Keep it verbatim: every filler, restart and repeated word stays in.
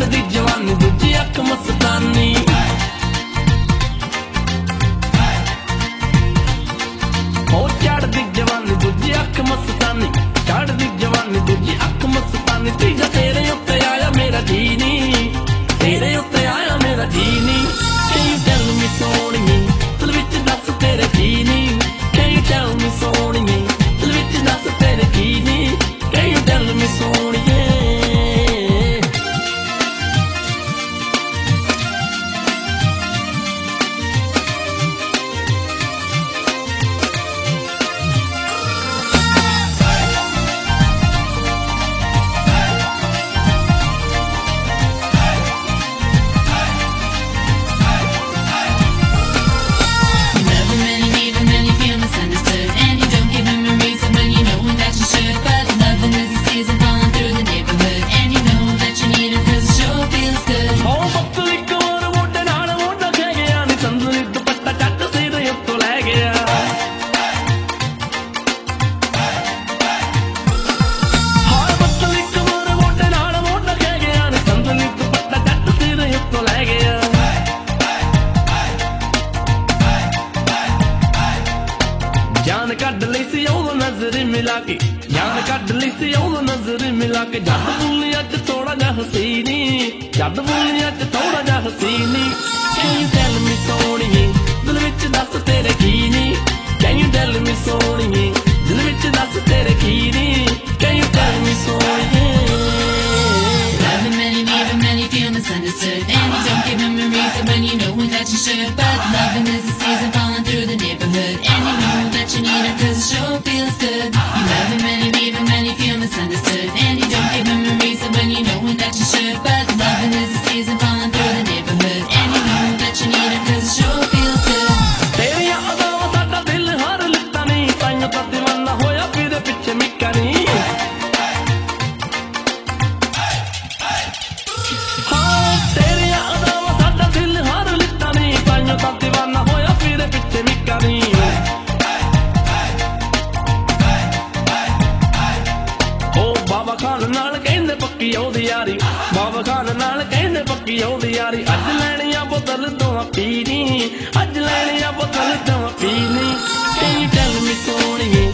चढ़दी जवानी दूजी अख मस्तानी ओ चढ़दी जवानी दूजी अख मस्तानी चढ़दी जवानी दूजी अख मस्तानी तीजा तेरे उत्ते आया मेरा जी नी तेरे उत्ते आया मेरा जी नी Can you tell me सोहणिए दिल विच दस तेरे जी नी Can you tell me सोहणिए दिल विच दस तेरे जी नी Can you tell me सोहणिए जान कढ़ लई सी उदो नजर मिला के जान कढ़ लई सी उदो नजर मिला के जद बोली अज थोड़ा जा हसीनी जद बोली अज थोड़ा जा Hasini Can you tell me सोहणिए दिल विच दस तेरे की नी Can you tell me सोहणिए दिल विच दस तेरे की नी Can you tell me सोहणिए Loving many, needing many, feel misunderstood. And you don't give him a reason when you know that you should. But loving is a season falling through the neighborhood. And you know that you need it cause it sure feels good. You love him many, needing many, feel misunderstood. And you don't give him a reason when you know that you should. But loving is a season falling through the neighborhood. And you know that you need it cause it sure feels good. तेरियां अदावां साडा दिल हार लिता नहीं ताइयों तां दीवाना होया फिर पिछे मिक्का नहीं हाँ तेरियां अदावां साडा दिल हार लिता नहीं ताइयों तां दीवाना होया फिर पिछे मिक्का नहीं ओ बाबा खान नाल कहंदे पक्की ओदी यारी बाबा खान नाल कहंदे पक्की ओदी यारी अज लैणियां बोतल तो पीनी अज लैणियां बोतल तो पीनी Can you tell me सोहणिए